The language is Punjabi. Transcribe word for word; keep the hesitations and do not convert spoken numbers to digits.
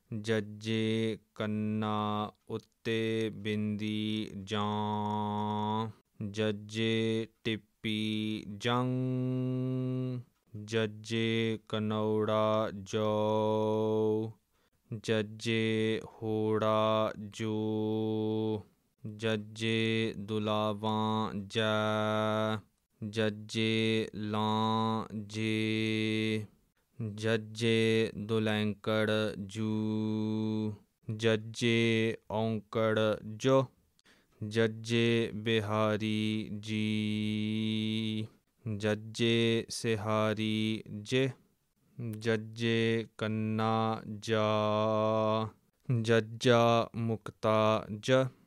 ਜੱਜੇ ਕੰਨਾ ਉੱਤੇ ਬਿੰਦੀ ਜਾਂ, ਜੱਜੇ ਟਿੱਪੀ ਜੰ, ਜੱਜੇ ਕਨੌੜਾ ਜੌ, ਜੱਜੇ ਹੋੜਾ ਜੋ, ਜੱਜੇ ਦੁਲਾਵਾਂ ਜੈ, ਜੱਜੇ ਲਾਂ ਜੇ, ਜੱਜੇ ਦੁਲੈਂਕੜ ਜੂ, ਜੱਜੇ ਔਂਕੜ ਜੋ, ਜੱਜੇ ਬਿਹਾਰੀ ਜੀ, ਜੱਜੇ ਸਿਹਾਰੀ ਜੇ, ਜੱਜੇ ਕੰਨਾ ਜਾ, ਜੱਜਾ ਮੁਕਤਾ ਜ।